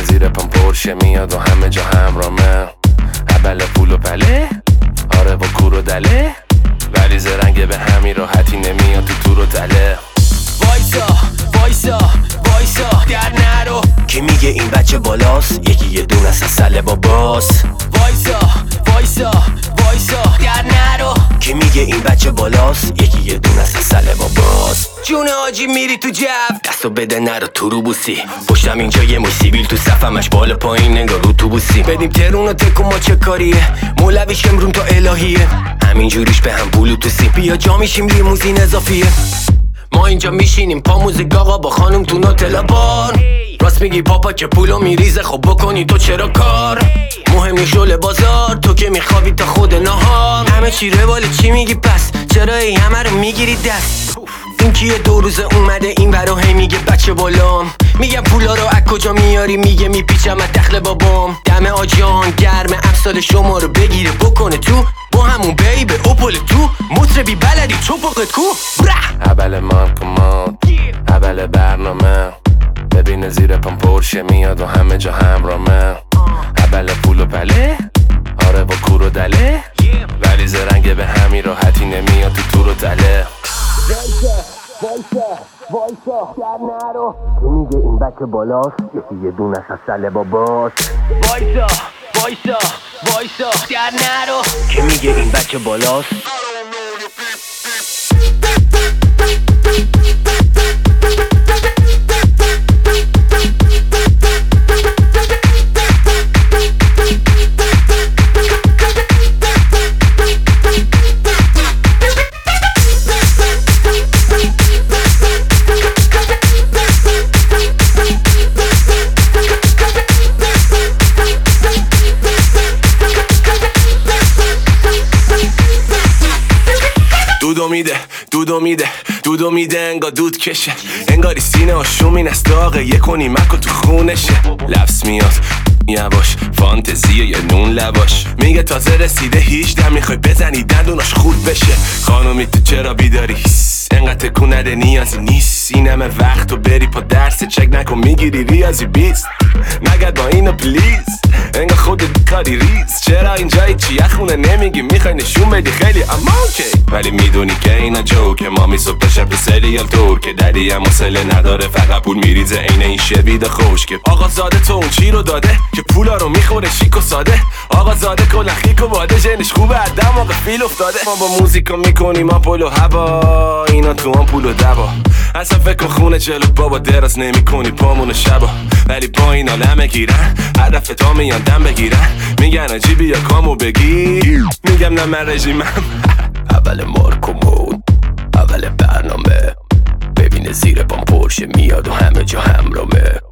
ببینه زیر پام پرشه میاد و همه جا همرامه. اول پول و پله، آره با کور و دله، ولی زرنگ به همین راحتی نمیاد تو تور و تله. وایسا وایسا وایسا در نرو، کی میگه این بچه بالاست؟ یکی یه دونه از سله باباست. وایسا وایسا وایسا در نرو، کی میگه این بچه بالاست؟ یکی یه دونه از سله باباست. جون آجی میری تو جو، دستو بده نرو تو رو بوسی. پشتم اینجا یه موش سیبیل تو صفمش بالا پایین انگار رو تو بوسی. بدیم ترون و تکو ما چه کاریه، مولویش امرون تا الهیه، همین جوریش به هم بلوتوسی. بیا جا میشیم لیموزین اضافیه، ما اینجا میشینیم پا موزیک آقا با خانم تو نوتلا بار. راست میگی پاپا که پولو میریزه، خب بکنی تو چرا کار؟ مهم نیست شل بازار، تو که میخوابی تا خود نهار. همه چی رواله چی میگی پس؟ چرا ای همه رو میگیری دست؟ این کیه 2 روزه اومده این برا هی میگه بچه بالام. میگم پولا رو از کجا میاری؟ میگه میپیچم از دخل بابام. دم آجان گرم امسال شما رو بگیره بکنه تو، با همون بری به اوپل تو. مطربی بلدی چوبقت کو اول مارکومات، اول برنامه، ببینه زیر پام پرشه میاد و همه جا همرامه. اول پول و پله، آره با کور و دله، ولی زرنگ به همین راحتی نمیاد تو تور و تله. وایسا در نرو، کی میگه این بچه بالاست؟ یکی یه دونه از سله باباست. وایسا وایسا وایسا در نرو، کی میگه این بچه بالاست؟ دودو میده انگار دود کشه، انگاری سینه آشومین از داغه، یه کنی مکو تو خونشه. لفظ میاد یواش، فانتزیه یه نون لواش، میگه تازه رسیده 18 میخوای بزنی دندوناش خورد بشه. خانومی تو چرا بیداری؟ انقدر تکون نده نیازی نیست، این همه وقت تو بری پا درس چک نکن میگیری ریاضی 20. نگرد با اینو پلیز، انگار خودت کاری ریز. چرا اینجایی چیه خونه نمیگی؟ میخوای نشون بدی خیلی اما اوکی، ولی میدونی که اینا جوکه. مامی صبح تا شب تو سریال ترکه، ددی هم حوصله نداره فقط پول میریزه عین این شوید خوشگه. آقا زاده تو اون چی رو داده که پولا رو میخوره شیک و ساده؟ آقا زاده کلا خیک و واده، جنش خوبه از دماغ فیل افتاده. ما با موزیکا میکنیم آپول و هوا، اینا تو هم پول و دوا. اصلا فکر کن خونه جلو بابا دراز نمی کنی پامون شبا، ولی با این عالمه گیرن هدف تا میان دم بگیرن. میگن عجیبی یا کامو بگیر، میگم نه من رژیمم. اول مارکومون، اول برنامه، ببینه زیر پام پرشه میاد و همه جا همرامه.